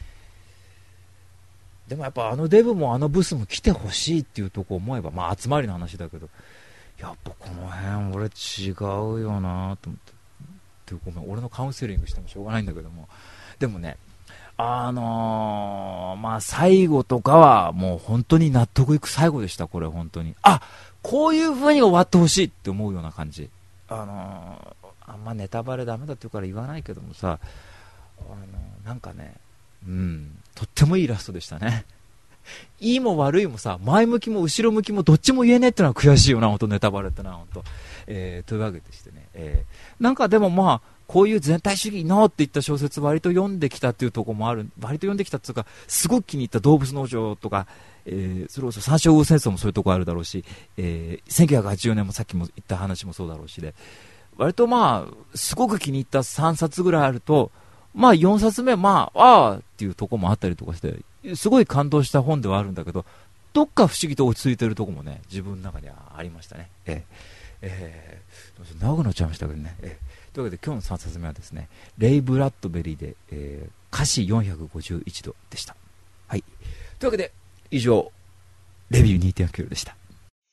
でもやっぱあのデブもあのブスも来てほしいっていうとこ思えば、まあ集まりの話だけど、やっぱこの辺俺違うよなと思って。でごめん、俺のカウンセリングしてもしょうがないんだけども、でもね、あのー、まあ最後とかはもう本当に納得いく最後でした。これ本当に、あ、こういう風に終わってほしいって思うような感じ。あのー、あんまネタバレダメだって言うから言わないけどもさ、あのー、なんかね、うん、とってもいいラストでしたね。いいも悪いもさ、前向きも後ろ向きもどっちも言えねえってのは悔しいよな、本当ネタバレってな、本当。えー、というわけでしてね、えー、なんかでもまあこういう全体主義のっていった小説割と読んできたっていうところもある、割と読んできたっていうか、すごく気に入った動物農場とか、えー、それこそ三章戦争もそういうところあるだろうし、えー、せんきゅうひゃくはちじゅうねんもさっきも言った話もそうだろうしで、割とまあすごく気に入ったさんさつぐらいあると、まあよんさつめ、まあ、ああっていうところもあったりとかして、すごい感動した本ではあるんだけど、どっか不思議と落ち着いてるところもね、自分の中にはありましたね。えー、えー、長くなっちゃいましたけどね。えー、というわけで今日のさんさつめはですね、レイ・ブラッドベリーで、えー、歌詞よんひゃくごじゅういちどでした。はい。というわけで、以上、レビュー にてんきゅう でした。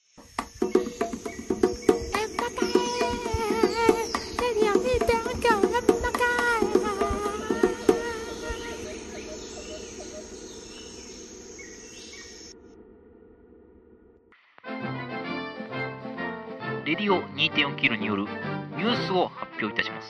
レディオ にてんよん キロによるニュースを発表いたします。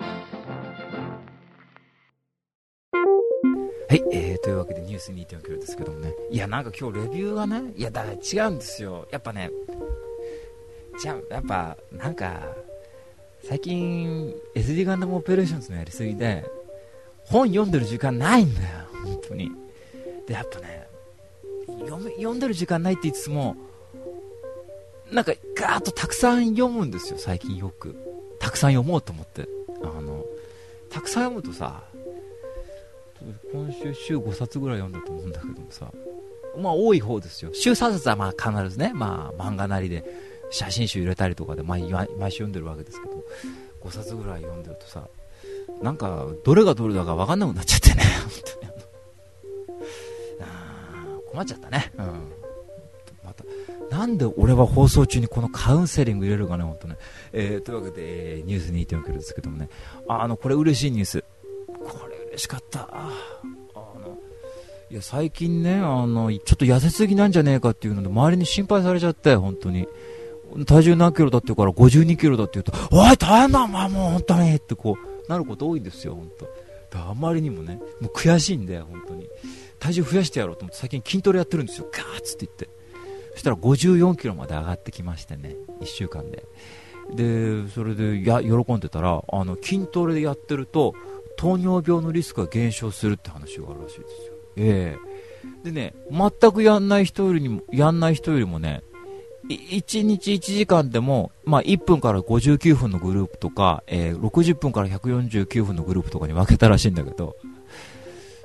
はい、えー、というわけでニュース にてんよん キロですけどもね、いやなんか今日レビューがね、いやだから違うんですよ、やっぱね、じゃあやっぱなんか最近 エスディー ガンダムオペレーションズのやりすぎで本読んでる時間ないんだよ本当に。でやっぱね、読め読んでる時間ないって言いつつも、なんかガーッとたくさん読むんですよ最近。よくたくさん読もうと思って、あのたくさん読むとさ、今週週ごさつぐらい読んだと思うんだけどもさ、まあ多い方ですよ。週さんさつはまあ必ずね、まあ漫画なりで写真集入れたりとかで毎毎週読んでるわけですけど、ごさつぐらい読んでるとさ、なんかどれがどれだか分かんなくなっちゃってね本当にあ困っちゃったね。うん、またなんで俺は放送中にこのカウンセリング入れるかね本当ね。えー、というわけで、えー、ニュース にてんよん キロですけどもね、あのこれ嬉しいニュース、これ嬉しかった。あのいや最近ね、あのちょっと痩せすぎなんじゃねえかっていうので周りに心配されちゃって、本当に体重何キロだって言うからごじゅうにキロだって言うと、おい大変だお前もう本当にってこうなること多いんですよ本当。あまりにもね、もう悔しいんで本当に体重増やしてやろうと思って最近筋トレやってるんですよ、ガーッつって言って。そしたらごじゅうよんキロまで上がってきましてね、いっしゅうかんで。でそれでや喜んでたら、あの筋トレでやってると糖尿病のリスクが減少するって話があるらしいですよ。えー、でね、全くやんない人よりもやんない人よりもね、いちにちいちじかんでも、まあ、いっぷんからごじゅうきゅうふんのグループとか、えー、ろくじゅっぷんからひゃくよんじゅうきゅうふんのグループとかに分けたらしいんだけど、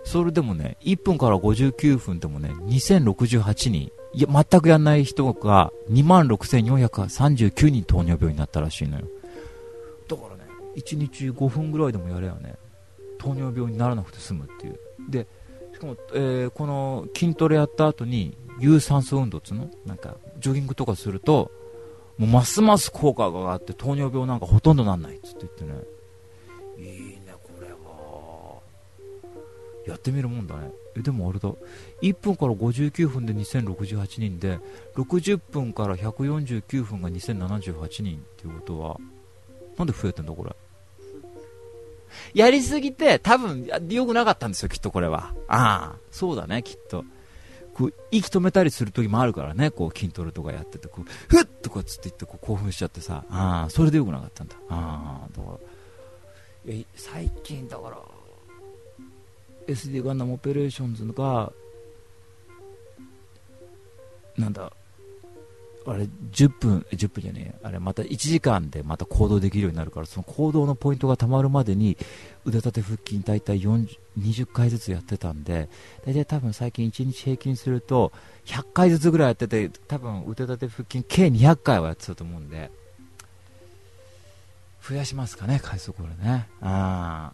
それでもね、いっぷんからごじゅうきゅうふんでもね、にせんろくじゅうはちにん、いや、全くやんない人がにまんろくせんよんひゃくさんじゅうきゅうにん糖尿病になったらしいのよ。だからね、いちにちごふんぐらいでもやればね、糖尿病にならなくて済むっていう。で、しかも、えー、この筋トレやった後に有酸素運動っつうの、なんかジョギングとかすると、もうますます効果が上がって糖尿病なんかほとんどなんないっつって言ってね、いいねこれは。やってみるもんだね。えでもあれだ、いっぷんからごじゅうきゅうふんでにせんろくじゅうはちにんで、ろくじゅっぷんからひゃくよんじゅうきゅうふんがにせんななじゅうはちにんっていうことは、なんで増えてんだこれ。やりすぎて多分良くなかったんですよきっとこれは。ああそうだね、きっとこう息止めたりする時もあるからね、こう筋トレとかやっててこうふっとかつって言ってこう興奮しちゃってさ、ああそれで良くなかったんだ。ああだからいや最近だから エスディー ガンダムオペレーションズがなんだあれじゅっぷんじゅっぷんじゃねえあれまたいちじかんでまた行動できるようになるから、その行動のポイントがたまるまでに腕立て腹筋大体にじゅっかいずつやってたんで、大体多分最近いちにち平均するとひゃっかいずつぐらいやってて、多分腕立て腹筋計にひゃっかいはやってたと思うんで、増やしますかね回数これね。あ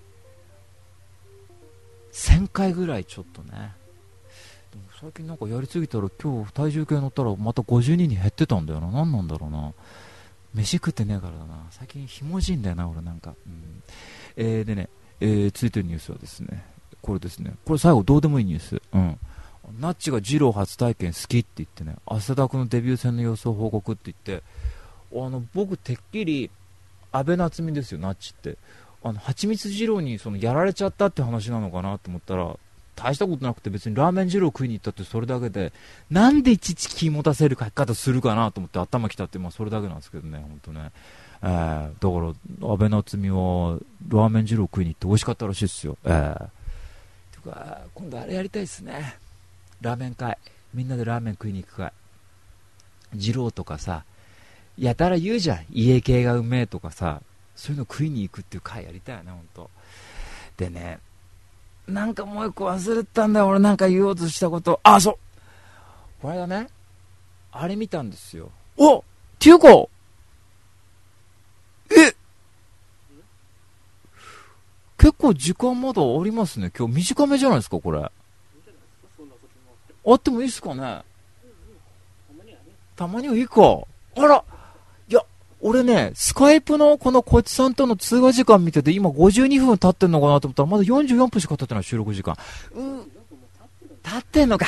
せんかいぐらいちょっとね。でも最近なんかやりすぎたら今日体重計乗ったらまたごじゅうにんに減ってたんだよな。何なんだろうな、飯食ってねえからだな。最近ひもじいんだよな俺なんか、うんえー、でね、えー、続いてるニュースはですねこれですね。これ最後どうでもいいニュース。うんナッチが二郎初体験好きって言ってね、汗だくのデビュー戦の様子を報告って言って、あの僕てっきり安倍夏実ですよナッチって、あの蜂蜜二郎にそのやられちゃったって話なのかなと思ったら、大したことなくて別にラーメン二郎食いに行ったってそれだけで、なんでいちいち気持たせる書き方するかなと思って頭きたって、まあそれだけなんですけどね本当ね、えー、だから安倍夏実はラーメン二郎食いに行って美味しかったらしいですよ。えー、てか今度あれやりたいですね、ラーメン会、みんなでラーメン食いに行く会。二郎とかさやたら言うじゃん、家系がうめえとかさ、そういうの食いに行くっていう会やりたいよね本当でね。なんかもう一個忘れてたんだよ俺、なんか言おうとしたこと。あ、そうこの間ねあれ見たんですよ。おっていうかえ結構時間まだありますね今日。短めじゃないですかこれ。あってもいいですかね。たまにはいいか。あらいや俺ねスカイプのこのこいつさんとの通話時間見てて今ごじゅうにふん経ってんのかなと思ったらまだよんじゅうよんぷんしか経ってない収録時間。うん経ってんのか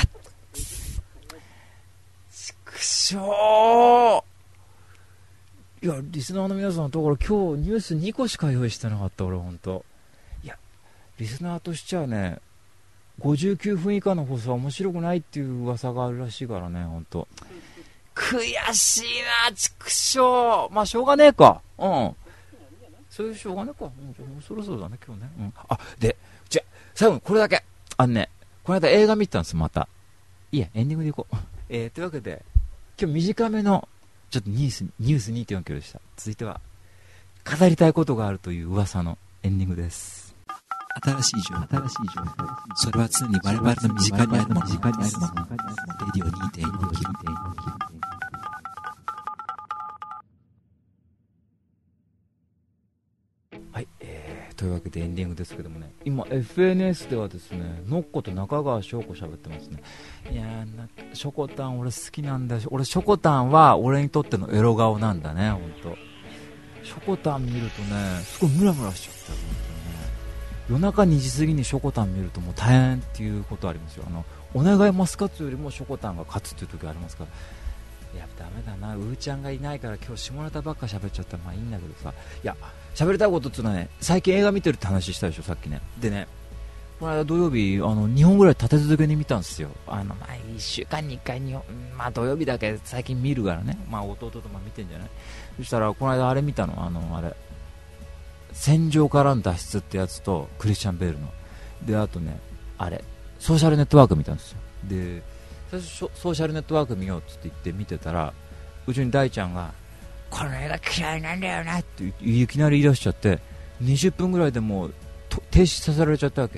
ちくしょう。いやリスナーの皆さんだから今日ニュースにこしか用意してなかった俺ほんと。いやリスナーとしちゃねごじゅうきゅうふん以下の放送は面白くないっていう噂があるらしいからねほんと悔しいなちくしょう。まあしょうがねえか。うんそういうしょうがねえか。うん、そろそろだね今日ね、うん、あでじゃ最後にこれだけあのねこの間映画見たんですまた。いいやエンディングでいこう、えー、というわけで今日短めのちょっとニュースニュース にてんよん キロでした。続いては語りたいことがあるという噂のエンディングです。 新しい情報、新しい情報。それは常に我々の身近にあるもの、身近にあるもの。レディオ にてんよん キロ。 はい、えー、というわけでエンディングですけどもね、今 エフエヌエス ではですねノッコと中川翔子喋ってますね。いやーなショコタン俺好きなんだし、俺ショコタンは俺にとってのエロ顔なんだねほんと。ショコタン見るとねすごいムラムラしちゃった本当にね。夜中にじ過ぎにショコタン見るともう大変っていうことありますよ。あのお願いマスカッツよりもショコタンが勝つっていう時ありますから。いやダメだな、うーちゃんがいないから今日下ネタばっか喋っちゃったらまあいいんだけどさ、いや喋りたいことっていうのはね、最近映画見てるって話したでしょさっきね。でねこの間土曜日あのにほんぐらい立て続けに見たんですよ。あの、まあ、いっしゅうかんにいっかいにほん、まあ土曜日だけ最近見るからね、まあ弟とも見てんじゃない。そしたらこの間あれ見たの、あのあれ戦場からの脱出ってやつとクリスチャン・ベールので、あとねあれソーシャルネットワーク見たんですよ。で最初ソーシャルネットワーク見ようって言って見てたら、うちに大ちゃんがこの映画嫌いなんだよなっていきなり言い出しちゃって、にじゅっぷんぐらいでもう停止させられちゃったわけ。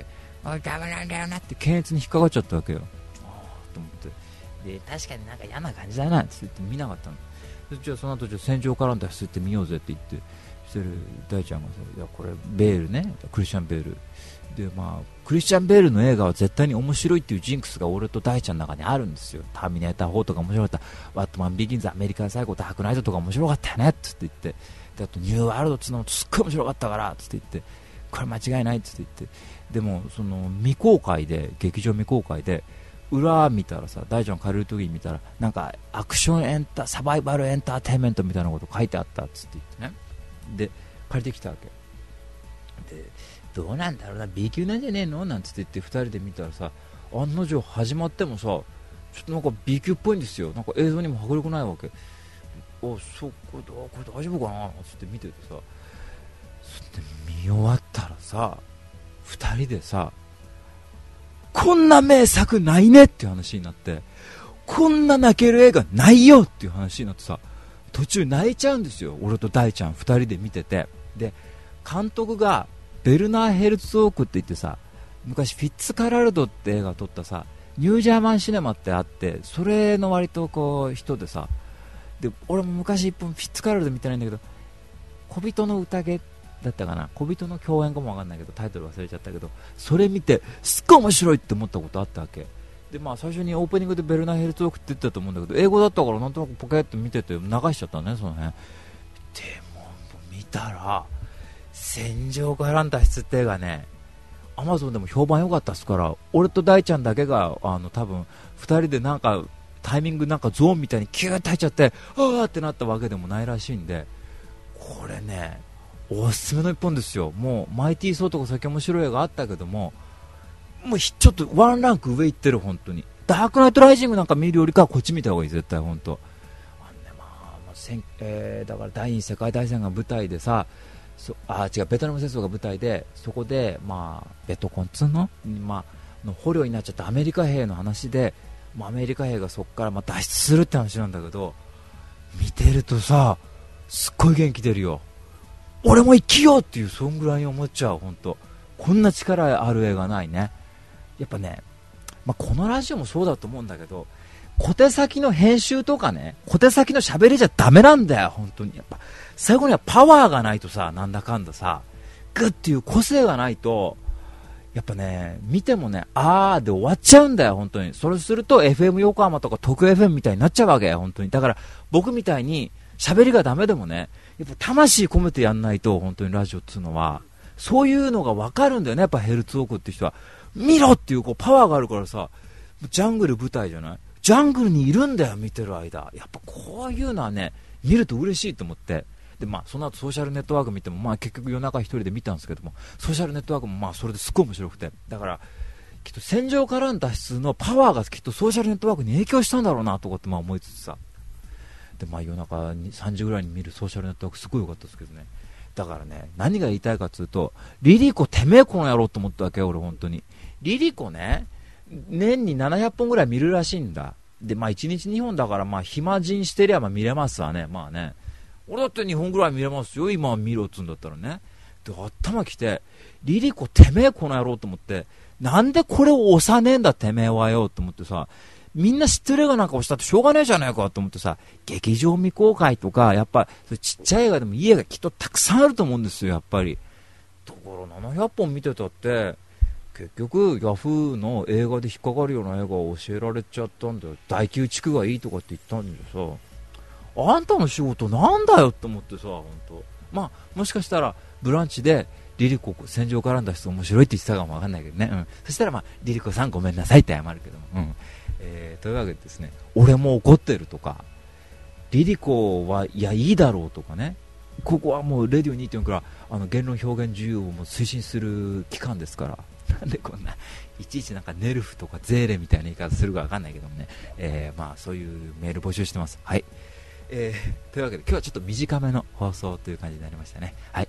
あダメなんだよなって検閲に引っかかっちゃったわけよ。ああと思ってで確かになんか嫌な感じだなって言って見なかったの。じゃあその後じゃあ戦場からの脱出って見ようぜって言ってそしてる大ちゃんがさいやこれベールねクリスチャンベールでまあクリスチャンベールの映画は絶対に面白いっていうジンクスが俺と大ちゃんの中にあるんですよ。ターミネーターフォーとか面白かったバットマンビギンズアメリカン最後ダークナイトとか面白かったよねって言ってであとニューワールドっつうのもすっごい面白かったからって言ってこれ間違いないって言ってでもその未公開で劇場未公開で裏見たらさ大ちゃん借りる時に見たらなんかアクションエンタサバイバルエンターテインメントみたいなこと書いてあったっつって言ってねで借りてきたわけでどうなんだろうな B 級なんじゃねえのなんつって言ってふたりで見たらさ案の定始まってもさちょっとなんか B 級っぽいんですよ。なんか映像にも迫力ないわけ。おそうこれこれ大丈夫かなつって見ててさそして見終わったらさふたりでさこんな名作ないねっていう話になってこんな泣ける映画ないよっていう話になってさ途中泣いちゃうんですよ。俺と大ちゃんふたりで見ててで監督がベルナー・ヘルツォークって言ってさ昔フィッツカラルドって映画を撮ったさニュージャーマンシネマってあってそれの割とこう人でさで俺も昔一本フィッツカラルド見てないんだけど小人の宴だったかな小人の共演かもわかんないけどタイトル忘れちゃったけどそれ見てすっごい面白いって思ったことあったわけでまあ最初にオープニングでベルナー・ヘルツォークって言ってたと思うんだけど英語だったからなんとなくポケッと見てて流しちゃったねその辺でも見たら戦場からの脱出って映画ねアマゾンでも評判良かったっすから俺と大ちゃんだけがあの多分ふたりでなんかタイミングなんかゾーンみたいにキューって入っちゃってあーってなったわけでもないらしいんでこれねおすすめの一本ですよ。もうマイティーソーとか先面白い映画あったけどももうちょっとワンランク上行ってる本当にダークナイトライジングなんか見るよりかはこっち見た方がいい絶対本当あのねまあ、まあせんえー、だから第二次世界大戦が舞台でさそあ違うベトナム戦争が舞台でそこで、まあ、ベトコンツの、まあ、の捕虜になっちゃったアメリカ兵の話で、まあ、アメリカ兵がそこからまあ脱出するって話なんだけど見てるとさすっごい元気出るよ。俺も生きようっていうそんぐらいに思っちゃう本当こんな力ある映画ないねやっぱね、まあ、このラジオもそうだと思うんだけど小手先の編集とかね小手先の喋りじゃダメなんだよ本当にやっぱ最後にはパワーがないとさなんだかんださグッっていう個性がないとやっぱね見てもねあーで終わっちゃうんだよ本当に。それすると エフエム 横浜とか特 エフエム みたいになっちゃうわけよ本当に。だから僕みたいに喋りがダメでもねやっぱ魂込めてやんないと本当にラジオっていうのはそういうのが分かるんだよねやっぱヘルツオークって人は見ろっていうこうパワーがあるからさジャングル舞台じゃないジャングルにいるんだよ見てる間やっぱこういうのはね見ると嬉しいと思ってで、まあ、その後ソーシャルネットワーク見ても、まあ、結局夜中一人で見たんですけどもソーシャルネットワークもまあそれですっごい面白くてだからきっと戦場からの脱出のパワーがきっとソーシャルネットワークに影響したんだろうなとかってまあ思いつつさで、まあ、夜中にさんじぐらいに見るソーシャルネットワークすごい良かったですけどね。だからね何が言いたいかというとリリコてめえこの野郎と思ったわけよ俺本当に。リリコね年にななひゃっぽんぐらい見るらしいんだ。でまあいちにちにほんだからまあ暇人してりゃまあ見れますわね。まあね俺だってにほんぐらい見れますよ今は見ろっつうんだったらね。で頭きてリリコてめえこの野郎と思ってなんでこれを押さねえんだてめえはよと思ってさみんな知ってる映画なんか押したってしょうがねえじゃねえかと思ってさ劇場未公開とかやっぱちっちゃい映画でもいい映画きっとたくさんあると思うんですよやっぱり。ところななひゃっぽん見てたって結局ヤフーの映画で引っかかるような映画を教えられちゃったんだよ。大宮地区がいいとかって言ったんでさあんたの仕事なんだよって思ってさ本当まあもしかしたらブランチでリリコ戦場からの脱出面白いって言ってたかもわかんないけどね、うん、そしたらまあリリコさんごめんなさいって謝るけども、うんえー、というわけでですね俺も怒ってるとかリリコはいやいいだろうとかねここはもうレディオ にてんよん からあの言論表現自由をもう推進する機関ですからなんでこんないちいちなんかネルフとかゼーレみたいな言い方するかわかんないけどもね、えー、まあそういうメール募集してます。はい、えー、というわけで今日はちょっと短めの放送という感じになりましたね。はい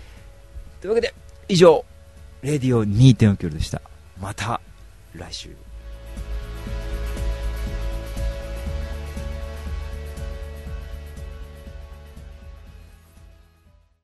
というわけで以上レディオ にてんよん キロでした。また来週。